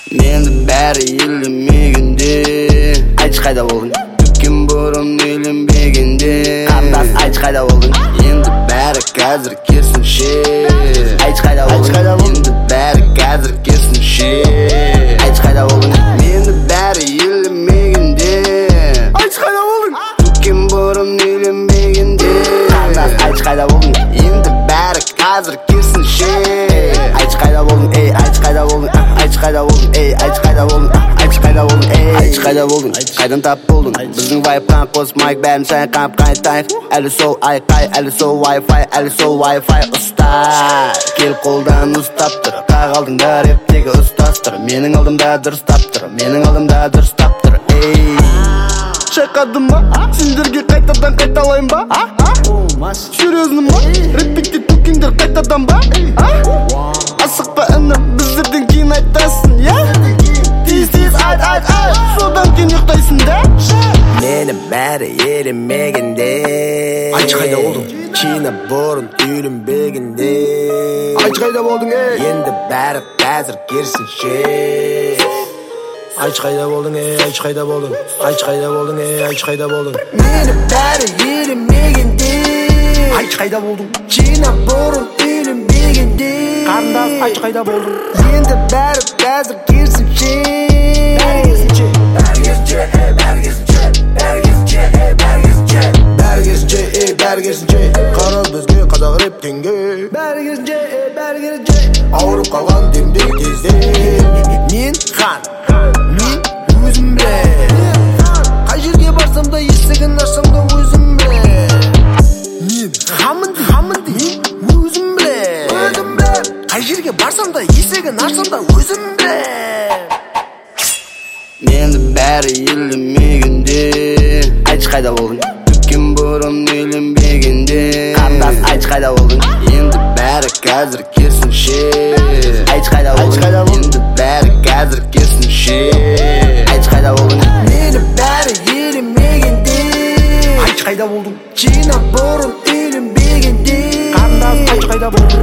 Менді бәрі елемегенде. Айтшы қайда болдың? Өткен бұрын үйленбегенде. Қандас айтшы қайда болдың? Енді бәрі қазір керісінше. Айтшы қайда болдың? Енді бәрі қазір керісінше. Айтшы қайда болдың? Менді бәрі елемегенде. Айтшы қайда болдың? Өткен бұрын үйленбегенде. Қандас айтшы қайда болдың? Енді бәрі қазір керісінше. Айтшы қайда болдың? Ей, айтшы қайда болдың? Айтшы қайда болдың? Ей, айтшы қайда болдың? Айтшы қайда болдың? Ей, айтшы қайда болдың? Қайдан тап болдың? Біздің вайпқан қос майк бәрін шайқап қайтайық. Әлі сол айқай, әлі сол Wi-Fi, әлі сол Wi-Fi ұстай. Кел қолдан ұстап тұр, қағалдыңда рептегі ұстастыр. Менің алдымда дұрыстап тұр, менің алдымда дұрыстап тұр. Ей, шайқадым ба? Сендерге қайтадан қайталайын ба? Серьезно ма? Рэппикте тукиңдер қайтадан ба? Асықпа інім, біздерден кейін айтасың, я? Тез айт, содан кейін ұйықтайсың да? Мені бәрі елемегенде. Айтшы қайда болдың? Чина бұрын үйленбегенде. Айтшы қайда болдың, ей? Енді бәрі қазір керісінше. Айтшы қайда болдың, ей? Айтшы қайда болдың? Айтшы қайда болдың, ей? Айтшы қайда болдың? Мені бәрі елемегенде. Айтшы қайда болдың? Чина бұрын үйленбегенде. Қарындас, айтшы қайда болдың? Енді бәрі қазір керісінше. Бәрі керісінше. Бәрі керісінше, бәрі керісінше. Бәрі керісінше, бәрі керісінше. Бәрі керісінше, бәрі керісінше. Қара бізге қазақ рэптенге. Бәрі керісінше, бәрі керісінше. Ауырып қалған демде кезде. Мен хан, мен өзім білем. Қай жерге барсам да есігін ашсам да өзім білем. Мен хамын дейм, мен өзім білем. Қай жерге барсам да есігін ашсам да өзім білем. Менді бәрі елемегенде. Айтшы қайда болдың? Өткен бұрын үйленбегенде. Қандас айтшы қайда болдың? Енді бәрі қазір керісінше. Айтшы қайда болдың? Енді бәрі қазір керісінше. Айтшы қайда болдың? Мені бәрі елемегенде. Айтшы қайда болдың? Чина бұрын үйленбегенде. Қандас, айтшы қайда болдың?